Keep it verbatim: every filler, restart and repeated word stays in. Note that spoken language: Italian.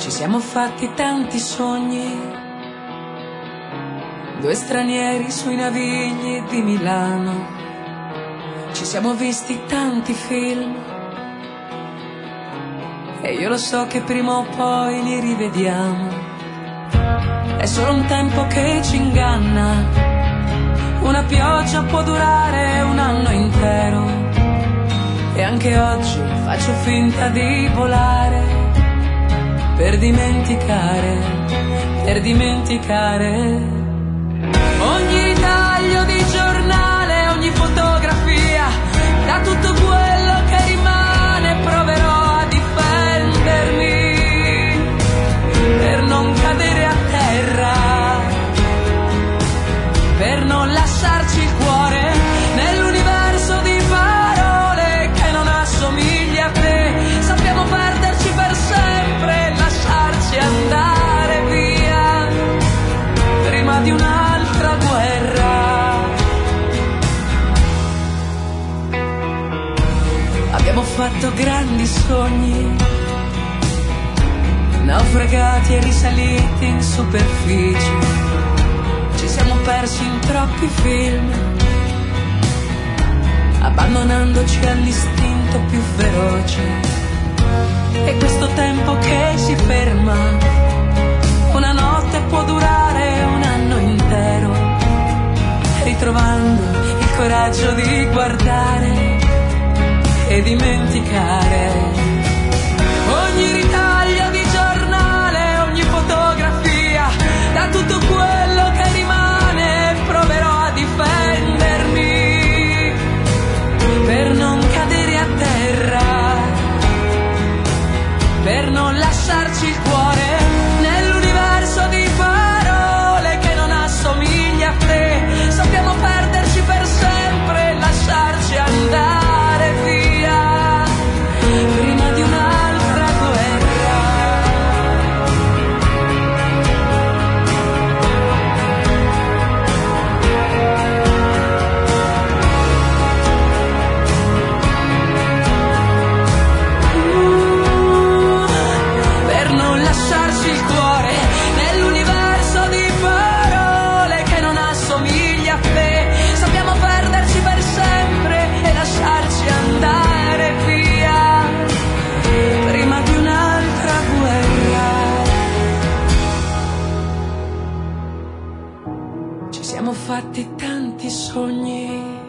Ci siamo fatti tanti sogni, due stranieri sui navigli di Milano. Ci siamo visti tanti film e io lo so che prima o poi li rivediamo. È solo un tempo che ci inganna, una pioggia può durare un anno intero e anche oggi faccio finta di volare per dimenticare, per dimenticare ogni ritaglio di giornale, ogni fotografia, da tutto quello che rimane proverò a difendermi per non cadere a terra, per non lasciarci il cuore nell'universo di parole che non assomiglia a te. Sappiamo perderci per sempre, lasciarci andare via prima di un'altra guerra. Abbiamo fatto grandi sogni, naufragati e risaliti in superficie. Ci siamo persi in troppi film, abbandonandoci all'istinto più feroce. E questo tempo che si ferma, una notte può durare un anno intero, ritrovando il coraggio di guardare e dimenticare ogni ritaglio di giornale, ogni fotografia, da tutto quello che rimane proverò a difendermi per non cadere a terra, per non lasciarci il cuore nell'universo di parole che non assomiglia a te. Sappiamo perderci per sempre, lasciarci andare via prima di un'altra guerra. Uh, per non lasciarci il cuore nell'universo di parole che non assomiglia a te. Sappiamo perderci per sempre e lasciarci andare via prima di un'altra guerra. Ci siamo fatti tanti sogni,